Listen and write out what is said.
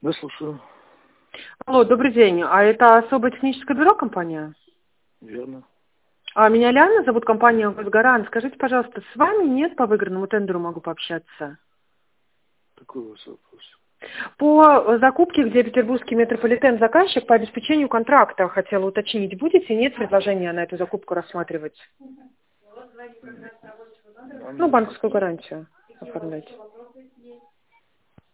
Да, слушаю. Алло, добрый день. А это особое техническое бюро компания? Верно. А меня Лиана зовут, компания «Госгарант». Скажите, пожалуйста, с вами нет по выигранному тендеру могу пообщаться? Какой у вас вопрос? По закупке, где петербургский метрополитен заказчик, по обеспечению контракта хотела уточнить, будете, нет предложения на эту закупку рассматривать? Ну, банковскую гарантию оформлять.